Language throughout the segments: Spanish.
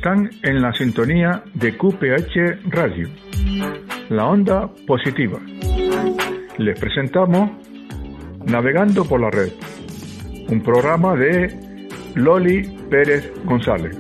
Están en la sintonía de QPH Radio, la onda positiva. Les presentamos Navegando por la Red, un programa de Loli Pérez González.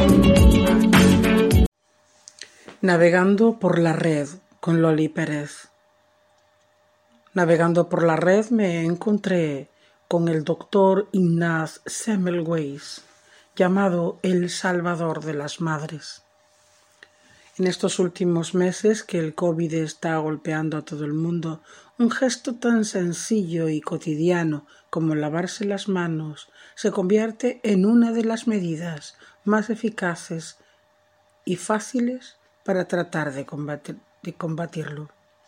Navegando por la Red con Loli Pérez. Navegando por la red me encontré con el doctor Ignaz Semmelweis, llamado el Salvador de las Madres. En estos últimos meses que el COVID está golpeando a todo el mundo, un gesto tan sencillo y cotidiano como lavarse las manos se convierte en una de las medidas más eficaces y fáciles para tratar de combatirlo.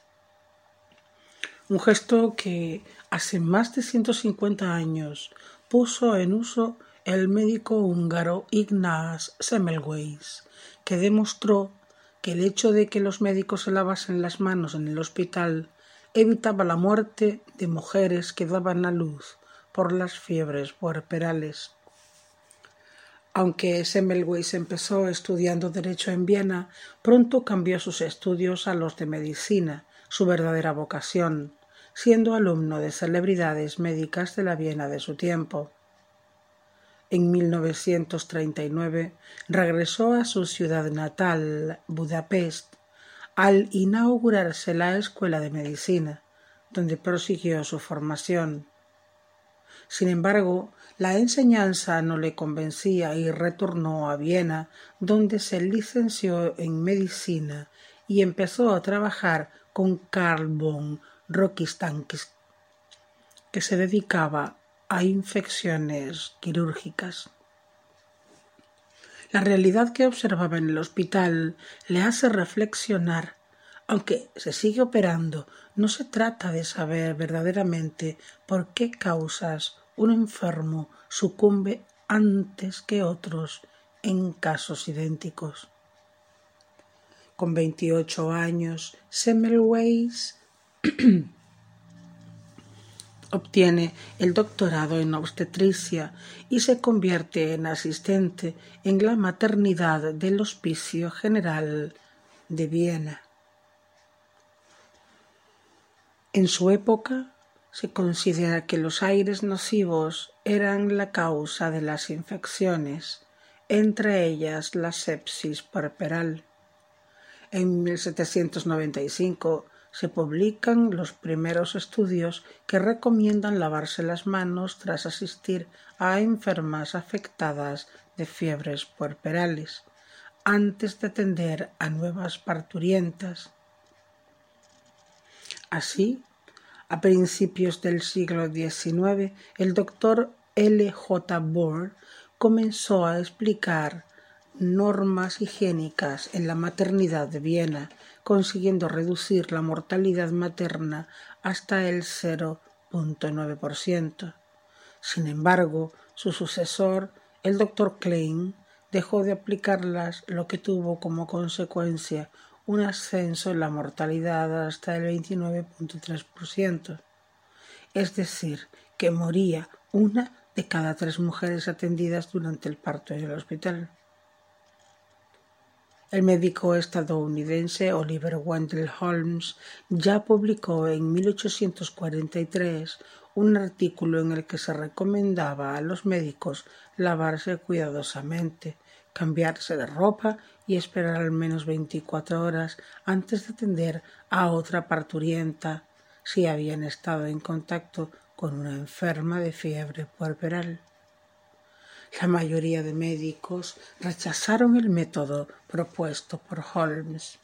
Un gesto que hace más de 150 años puso en uso el médico húngaro Ignaz Semmelweis, que demostró que el hecho de que los médicos se lavasen las manos en el hospital evitaba la muerte de mujeres que daban a luz por las fiebres puerperales. Aunque Semmelweis empezó estudiando Derecho en Viena, pronto cambió sus estudios a los de Medicina, su verdadera vocación, siendo alumno de celebridades médicas de la Viena de su tiempo. En 1939 regresó a su ciudad natal, Budapest, al inaugurarse la Escuela de Medicina, donde prosiguió su formación. Sin embargo, la enseñanza no le convencía y retornó a Viena, donde se licenció en Medicina y empezó a trabajar con Karl von Rokitansky, que se dedicaba a infecciones quirúrgicas. La realidad que observaba en el hospital le hace reflexionar. Aunque se sigue operando, no se trata de saber verdaderamente por qué causas un enfermo sucumbe antes que otros en casos idénticos. Con 28 años, Semmelweis obtiene el doctorado en obstetricia y se convierte en asistente en la maternidad del Hospicio General de Viena. En su época se considera que los aires nocivos eran la causa de las infecciones, entre ellas la sepsis puerperal. En 1795 se publican los primeros estudios que recomiendan lavarse las manos tras asistir a enfermas afectadas de fiebres puerperales, antes de atender a nuevas parturientas. Así, a principios del siglo XIX, el doctor L. J. Bohr comenzó a explicar normas higiénicas en la maternidad de Viena, consiguiendo reducir la mortalidad materna hasta el 0,9%. Sin embargo, su sucesor, el doctor Klein, dejó de aplicarlas, lo que tuvo como consecuencia un ascenso en la mortalidad hasta el 29,3%. Es decir, que moría una de cada 3 mujeres atendidas durante el parto en el hospital. El médico estadounidense Oliver Wendell Holmes ya publicó en 1843 un artículo en el que se recomendaba a los médicos lavarse cuidadosamente, cambiarse de ropa y esperar al menos 24 horas antes de atender a otra parturienta si habían estado en contacto con una enferma de fiebre puerperal. La mayoría de médicos rechazaron el método propuesto por Holmes.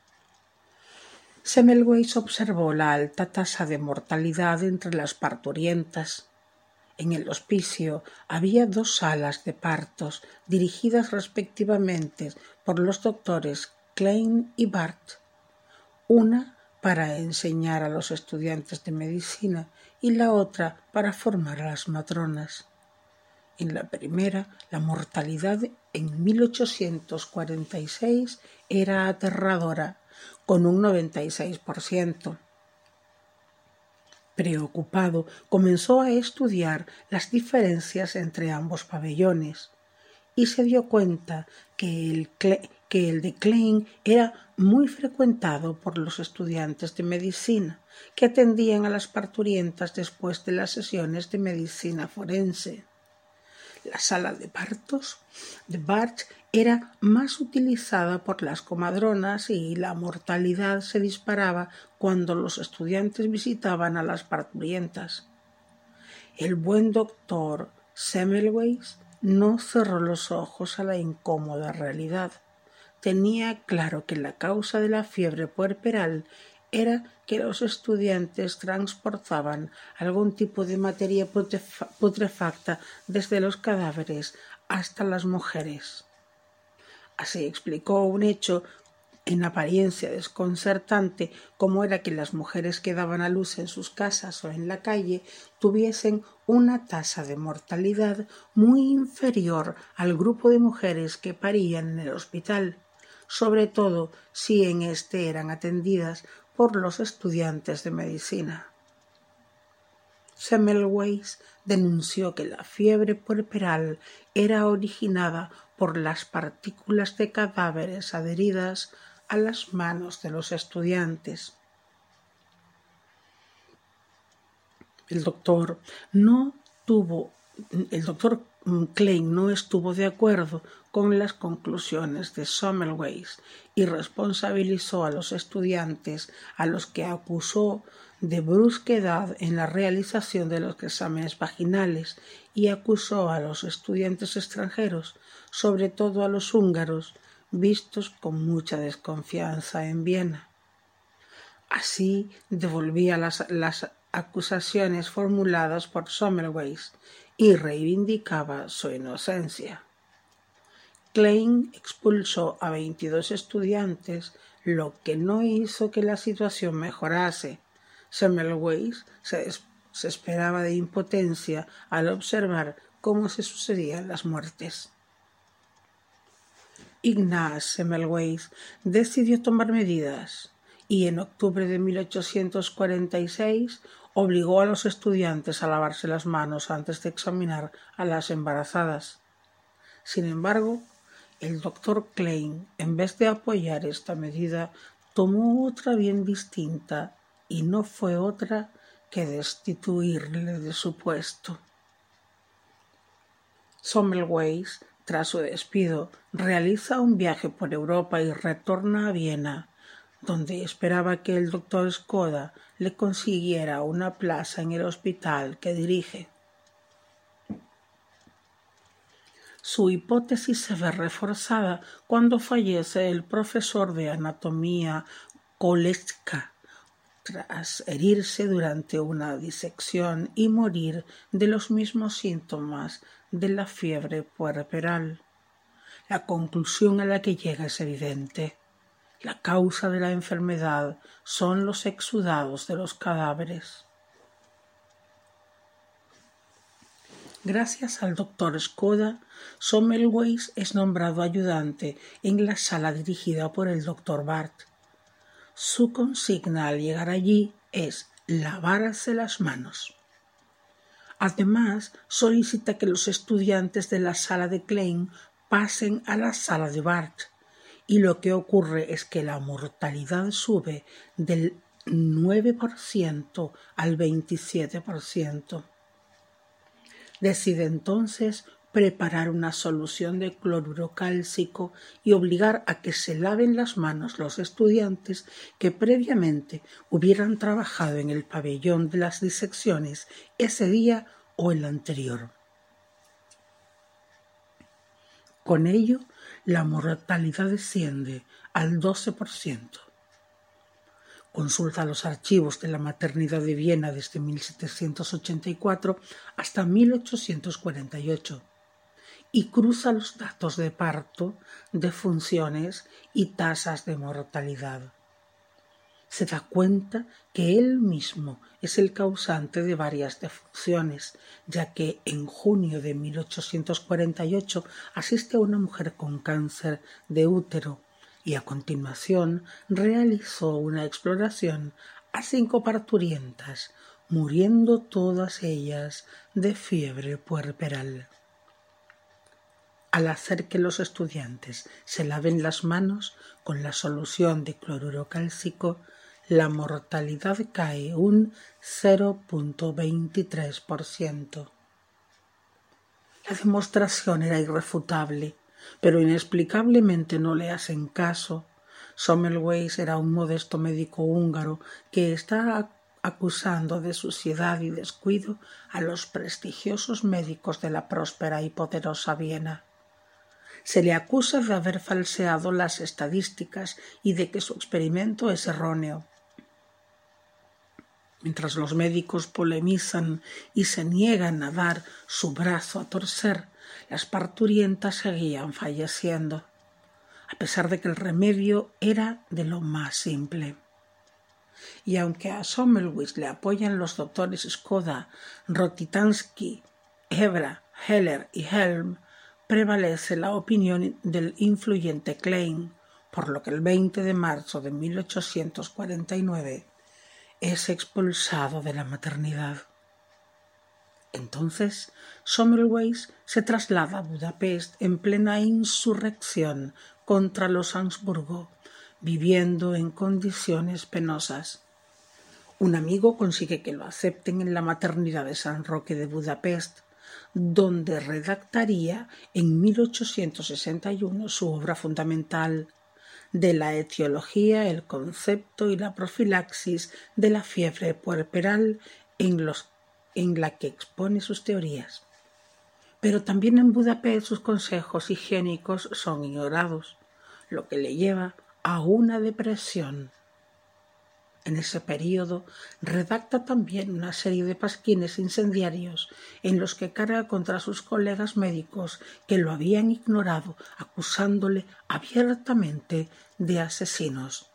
Semmelweis observó la alta tasa de mortalidad entre las parturientas. En el hospicio había 2 salas de partos dirigidas respectivamente por los doctores Klein y Barth, una para enseñar a los estudiantes de medicina y la otra para formar a las matronas. En la primera, la mortalidad en 1846 era aterradora, con un 96%. Preocupado, comenzó a estudiar las diferencias entre ambos pabellones y se dio cuenta que el de Klein era muy frecuentado por los estudiantes de medicina que atendían a las parturientas después de las sesiones de medicina forense. La sala de partos de Barth era más utilizada por las comadronas y la mortalidad se disparaba cuando los estudiantes visitaban a las parturientas. El buen doctor Semmelweis no cerró los ojos a la incómoda realidad. Tenía claro que la causa de la fiebre puerperal era que los estudiantes transportaban algún tipo de materia putrefacta desde los cadáveres hasta las mujeres. Así explicó un hecho en apariencia desconcertante, como era que las mujeres que daban a luz en sus casas o en la calle tuviesen una tasa de mortalidad muy inferior al grupo de mujeres que parían en el hospital, sobre todo si en éste eran atendidas por los estudiantes de medicina. Semmelweis denunció que la fiebre puerperal era originada por las partículas de cadáveres adheridas a las manos de los estudiantes. El doctor Klein no estuvo de acuerdo con las conclusiones de Semmelweis y responsabilizó a los estudiantes, a los que acusó de brusquedad en la realización de los exámenes vaginales, y acusó a los estudiantes extranjeros, sobre todo a los húngaros, vistos con mucha desconfianza en Viena. Así devolvía las acusaciones formuladas por Semmelweis y reivindicaba su inocencia. Klein expulsó a 22 estudiantes, lo que no hizo que la situación mejorase. Semmelweis se esperaba de impotencia al observar cómo se sucedían las muertes. Ignaz Semmelweis decidió tomar medidas y en octubre de 1846 obligó a los estudiantes a lavarse las manos antes de examinar a las embarazadas. Sin embargo, el doctor Klein, en vez de apoyar esta medida, tomó otra bien distinta, y no fue otra que destituirle de su puesto. Semmelweis, tras su despido, realiza un viaje por Europa y retorna a Viena, donde esperaba que el doctor Skoda le consiguiera una plaza en el hospital que dirige. Su hipótesis se ve reforzada cuando fallece el profesor de anatomía Kolecka, tras herirse durante una disección y morir de los mismos síntomas de la fiebre puerperal. La conclusión a la que llega es evidente. La causa de la enfermedad son los exudados de los cadáveres. Gracias al doctor Skoda, Semmelweis es nombrado ayudante en la sala dirigida por el doctor Barth. Su consigna al llegar allí es lavarse las manos. Además, solicita que los estudiantes de la sala de Klein pasen a la sala de Barth, y lo que ocurre es que la mortalidad sube del 9% al 27%. Decide entonces preparar una solución de cloruro cálcico y obligar a que se laven las manos los estudiantes que previamente hubieran trabajado en el pabellón de las disecciones ese día o el anterior. Con ello, la mortalidad desciende al 12%. Consulta los archivos de la maternidad de Viena desde 1784 hasta 1848 y cruza los datos de parto, defunciones y tasas de mortalidad. Se da cuenta que él mismo es el causante de varias defunciones, ya que en junio de 1848 asiste a una mujer con cáncer de útero y a continuación realizó una exploración a 5 parturientas, muriendo todas ellas de fiebre puerperal. al hacer que los estudiantes se laven las manos con la solución de cloruro cálcico, la mortalidad cae un 0,23%. La demostración era irrefutable, pero inexplicablemente no le hacen caso. Semmelweis era un modesto médico húngaro que está acusando de suciedad y descuido a los prestigiosos médicos de la próspera y poderosa Viena. Se le acusa de haber falseado las estadísticas y de que su experimento es erróneo. Mientras los médicos polemizan y se niegan a dar su brazo a torcer, las parturientas seguían falleciendo, a pesar de que el remedio era de lo más simple. Y aunque a Semmelweis le apoyan los doctores Skoda, Rokitansky, Hebra, Heller y Helm, prevalece la opinión del influyente Klein, por lo que el 20 de marzo de 1849 es expulsado de la maternidad. Entonces, Semmelweis se traslada a Budapest en plena insurrección contra los Habsburgo, viviendo en condiciones penosas. Un amigo consigue que lo acepten en la maternidad de San Roque de Budapest, donde redactaría en 1861 su obra fundamental, De la etiología, el concepto y la profilaxis de la fiebre puerperal, en la que expone sus teorías. Pero también en Budapest sus consejos higiénicos son ignorados, lo que le lleva a una depresión. En ese período redacta también una serie de pasquines incendiarios en los que carga contra sus colegas médicos que lo habían ignorado, acusándole abiertamente de asesinos.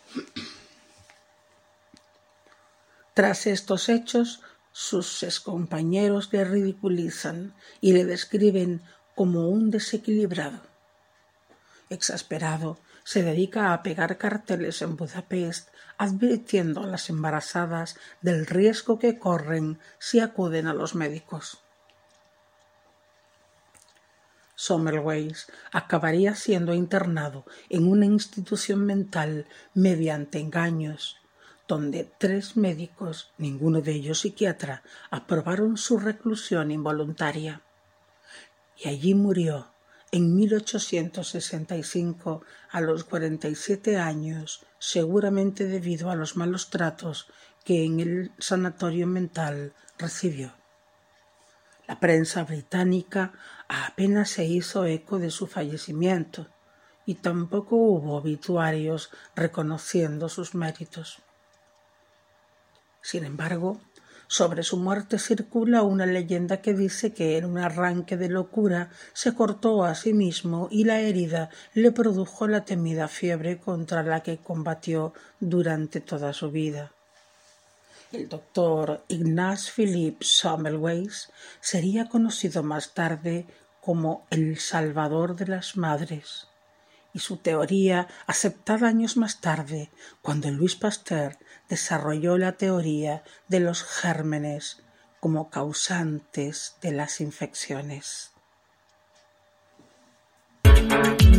Tras estos hechos, sus excompañeros le ridiculizan y le describen como un desequilibrado. Exasperado, se dedica a pegar carteles en Budapest advirtiendo a las embarazadas del riesgo que corren si acuden a los médicos. Semmelweis acabaría siendo internado en una institución mental mediante engaños, donde 3 médicos, ninguno de ellos psiquiatra, aprobaron su reclusión involuntaria. Y allí murió en 1865 a los 47 años, seguramente debido a los malos tratos que en el sanatorio mental recibió. La prensa británica apenas se hizo eco de su fallecimiento y tampoco hubo obituarios reconociendo sus méritos. Sin embargo, sobre su muerte circula una leyenda que dice que en un arranque de locura se cortó a sí mismo y la herida le produjo la temida fiebre contra la que combatió durante toda su vida. El doctor Ignaz Philipp Semmelweis sería conocido más tarde como el Salvador de las Madres, y su teoría, aceptada años más tarde, cuando Louis Pasteur desarrolló la teoría de los gérmenes como causantes de las infecciones.